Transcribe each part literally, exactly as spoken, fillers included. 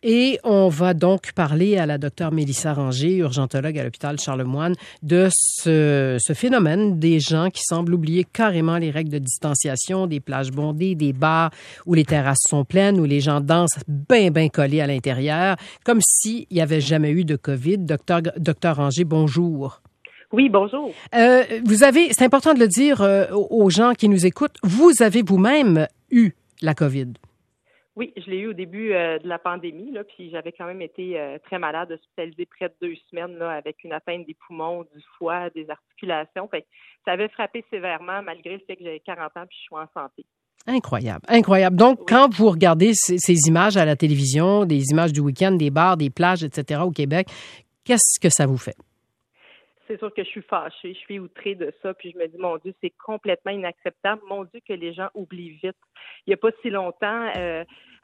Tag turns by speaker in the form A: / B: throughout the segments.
A: Et on va donc parler à la docteure Mélissa Ranger, urgentologue à l'hôpital Charlemagne, de ce, ce phénomène des gens qui semblent oublier carrément les règles de distanciation, des plages bondées, des bars où les terrasses sont pleines, où les gens dansent bien, bien collés à l'intérieur, comme s'il n'y avait jamais eu de COVID. Docteur, docteur Ranger, bonjour.
B: Oui, bonjour.
A: Euh, vous avez, c'est important de le dire euh, aux gens qui nous écoutent, vous avez vous-même eu la COVID.
B: Oui, je l'ai eu au début euh, de la pandémie, là, puis j'avais quand même été euh, très malade, hospitalisée près de deux semaines là, avec une atteinte des poumons, du foie, des articulations. Fait que ça avait frappé sévèrement malgré le fait que j'avais quarante ans puis je suis en santé.
A: Incroyable, incroyable. Donc, oui. Quand vous regardez ces, ces images à la télévision, des images du week-end, des bars, des plages, et cetera au Québec, qu'est-ce que ça vous fait?
B: C'est sûr que je suis fâchée, je suis outrée de ça, puis je me dis, mon Dieu, c'est complètement inacceptable. Mon Dieu, que les gens oublient vite. Il n'y a pas si longtemps, euh,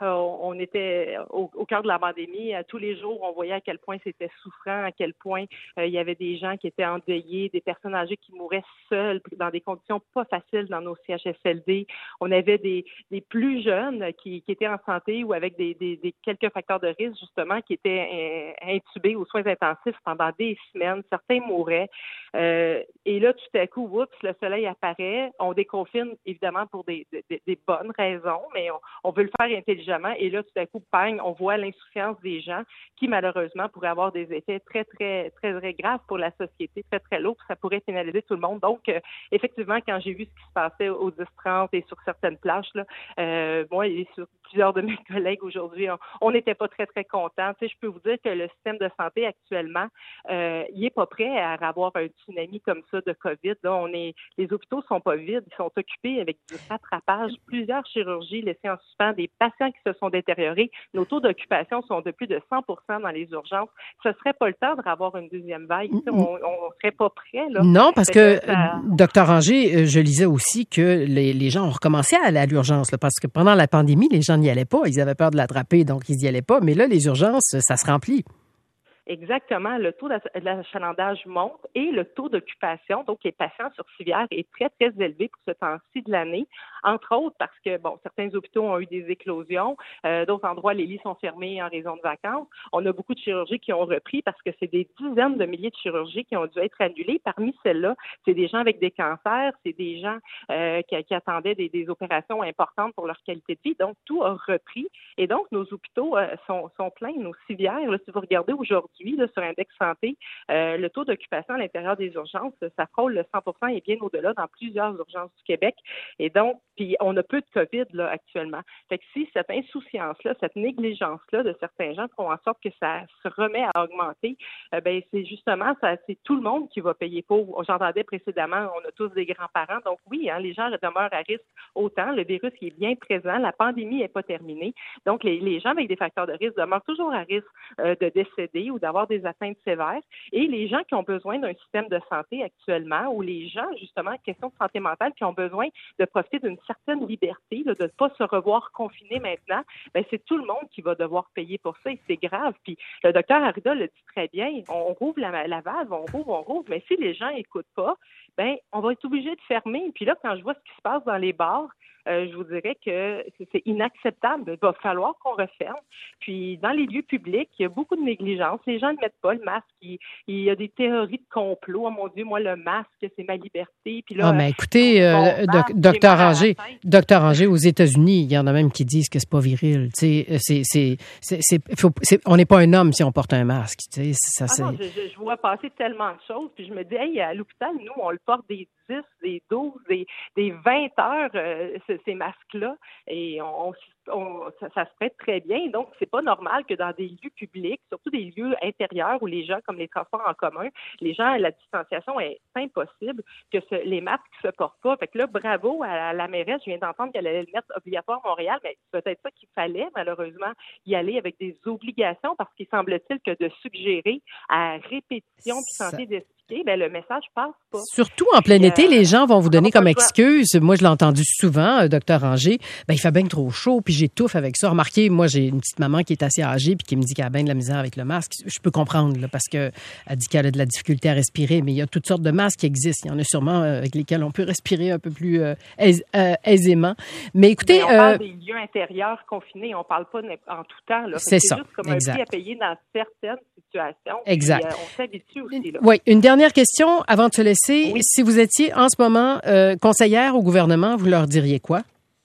B: on était au, au cœur de la pandémie. Tous les jours, on voyait à quel point c'était souffrant, à quel point euh, il y avait des gens qui étaient endeuillés, des personnes âgées qui mouraient seules, dans des conditions pas faciles dans nos C H S L D. On avait des, des plus jeunes qui, qui étaient en santé ou avec des, des, des quelques facteurs de risque, justement, qui étaient intubés aux soins intensifs pendant des semaines. Certains mouraient. Euh, et là, tout à coup, oups, le soleil apparaît. On déconfine, évidemment, pour des, des, des bonnes raisons, mais on, on veut le faire intelligemment. Et là, tout à coup, bang, on voit l'insouciance des gens qui, malheureusement, pourraient avoir des effets très, très, très, très graves pour la société, très, très lourds. Ça pourrait pénaliser tout le monde. Donc, euh, effectivement, quand j'ai vu ce qui se passait au dix trente et sur certaines plages, là, euh, moi et sur plusieurs de mes collègues aujourd'hui, on n'était pas très, très contents. Tu sais, je peux vous dire que le système de santé actuellement, euh, il n'est pas prêt à avoir un tsunami comme ça de COVID. Là, on est, les hôpitaux sont pas vides, ils sont occupés avec du rattrapage, plusieurs chirurgies laissées en suspens, des patients qui se sont détériorés. Nos taux d'occupation sont de plus de cent pour cent dans les urgences. Ce serait pas le temps de avoir une deuxième vague. On, on serait pas prêt là.
A: Non, parce que,
B: que ça...
A: docteur Ranger, je lisais aussi que les, les gens ont recommencé à aller à l'urgence, là, parce que pendant la pandémie, les gens n'y allaient pas. Ils avaient peur de l'attraper, donc ils n'y allaient pas. Mais là, les urgences, ça se remplit.
B: Exactement. Le taux d'achalandage monte et le taux d'occupation, donc les patients sur civière, est très, très élevé pour ce temps-ci de l'année, entre autres parce que, bon, certains hôpitaux ont eu des éclosions, euh, d'autres endroits, les lits sont fermés en raison de vacances. On a beaucoup de chirurgies qui ont repris parce que c'est des dizaines de milliers de chirurgies qui ont dû être annulées. Parmi celles-là, c'est des gens avec des cancers, c'est des gens euh, qui, qui attendaient des, des opérations importantes pour leur qualité de vie. Donc, tout a repris. Et donc, nos hôpitaux euh, sont, sont pleins, nos civières. Là, si vous regardez aujourd'hui, Là, sur Index Santé, euh, le taux d'occupation à l'intérieur des urgences, ça frôle le cent pour cent et bien au-delà dans plusieurs urgences du Québec. Et donc, puis on a peu de COVID là actuellement. Fait que si cette insouciance-là, cette négligence-là de certains gens font en sorte que ça se remet à augmenter, euh, ben c'est justement ça, c'est tout le monde qui va payer pour. J'entendais précédemment, on a tous des grands-parents, donc oui, hein, les gens demeurent à risque autant. Le virus qui est bien présent, la pandémie n'est pas terminée. Donc les, les gens avec des facteurs de risque demeurent toujours à risque euh, de décéder ou d'avoir des atteintes sévères. Et les gens qui ont besoin d'un système de santé actuellement, ou les gens, justement, question de santé mentale, qui ont besoin de profiter d'une certaine liberté, là, de ne pas se revoir confinés maintenant, ben c'est tout le monde qui va devoir payer pour ça et c'est grave. Puis le docteur Arruda le dit très bien, on rouvre la, la valve, on rouvre, on rouvre, mais si les gens n'écoutent pas, ben on va être obligé de fermer. Puis là, quand je vois ce qui se passe dans les bars, Euh, je vous dirais que c'est inacceptable. Il va falloir qu'on referme. Puis, dans les lieux publics, il y a beaucoup de négligence. Les gens ne mettent pas le masque. Il, il y a des théories de complot. Oh mon Dieu, moi, le masque, c'est ma liberté. Puis là,
A: ah, mais écoutez, euh, doc, docteur Ranger, docteur Ranger, aux États-Unis, il y en a même qui disent que c'est pas viril. Tu sais, c'est, c'est, c'est, c'est, faut, c'est, on n'est pas un homme si on porte un masque. Tu sais, ça,
B: ah
A: c'est...
B: non, je, je, je vois passer tellement de choses. Puis je me dis, hey, à l'hôpital, nous, on le porte des dix, des douze, des, des vingt heures, euh, ces masques-là, et on, on, ça, ça se prête très bien. Donc, c'est pas normal que dans des lieux publics, surtout des lieux intérieurs où les gens, comme les transports en commun, les gens, la distanciation est impossible, que ce, les masques se portent pas. Fait que là, bravo à la, à la mairesse, je viens d'entendre qu'elle allait le mettre obligatoire à Montréal, mais c'est peut-être ça qu'il fallait, malheureusement, y aller avec des obligations, parce qu'il semble-t-il que de suggérer à répétition puis tenter d'expliquer masqué, ben le message passe pas.
A: Surtout en plein
B: Puis,
A: été,
B: euh,
A: les gens vont vous donner comme
B: pas
A: excuse. Moi, je l'ai entendu souvent, euh, docteur Ranger. Ben, il fait bien trop chaud, puis j'étouffe avec ça. Remarquez, moi, j'ai une petite maman qui est assez âgée, puis qui me dit qu'elle a bien de la misère avec le masque. Je peux comprendre, là, parce que elle dit qu'elle a de la difficulté à respirer, mais il y a toutes sortes de masques qui existent. Il y en a sûrement euh, avec lesquels on peut respirer un peu plus euh, ais- euh, aisément. Mais écoutez,
B: ben, on
A: euh,
B: parle des lieux intérieurs confinés, on parle pas en tout temps. Là.
A: C'est
B: c'est
A: ça,
B: juste comme
A: exact.
B: un prix à payer dans certaines situations.
A: Exact.
B: Puis, euh, on s'habitue aussi. Là.
A: Oui, une dernière question avant de se laisser.
B: Oui.
A: Si vous étiez en ce moment euh, conseillère au gouvernement, vous leur diriez quoi?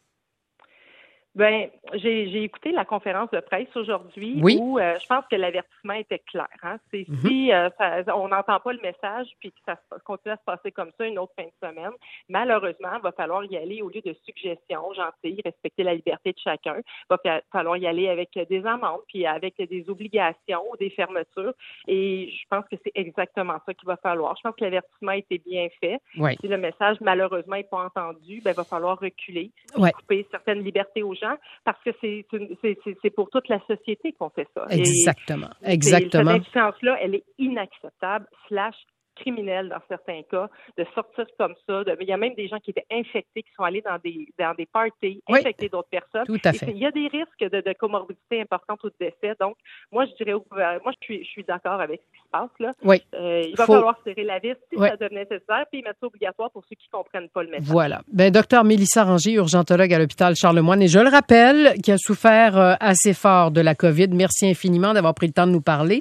B: Ben, j'ai, j'ai écouté la conférence de presse aujourd'hui
A: Oui.
B: où euh, je pense que l'avertissement était clair. Hein? C'est
A: Mm-hmm.
B: si euh, ça, on n'entend pas le message puis que ça se, continue à se passer comme ça une autre fin de semaine, malheureusement, il va falloir y aller au lieu de suggestions gentilles, respecter la liberté de chacun. Il va fa- falloir y aller avec des amendes puis avec des obligations ou des fermetures. Et je pense que c'est exactement ça qu'il va falloir. Je pense que l'avertissement a été bien fait.
A: Oui.
B: Si le message, malheureusement, n'est pas entendu, ben, il va falloir reculer,
A: Ouais.
B: couper certaines libertés aux gens. Parce que c'est, c'est, c'est, c'est pour toute la société qu'on fait ça.
A: Exactement.
B: Et
A: Exactement.
B: cette impuissance-là, elle est inacceptable, slash criminelle dans certains cas, de sortir comme ça. De, il y a même des gens qui étaient infectés, qui sont allés dans des dans des parties,
A: Oui.
B: infecter d'autres personnes.
A: Tout à fait.
B: Et il y a des risques de, de comorbidité importante ou de décès. Donc, moi, je dirais au gouvernement, moi, je suis, je suis d'accord avec ce qui se passe là.
A: Oui.
B: Euh, il va
A: Faut...
B: falloir serrer la vis si
A: oui.
B: ça devient nécessaire, puis mettre ça obligatoire pour ceux qui ne comprennent pas le message.
A: Voilà. Ben, docteur Mélissa Ranger, urgentologue à l'hôpital Charlemagne, et je le rappelle, qui a souffert euh, assez fort de la COVID. Merci infiniment d'avoir pris le temps de nous parler.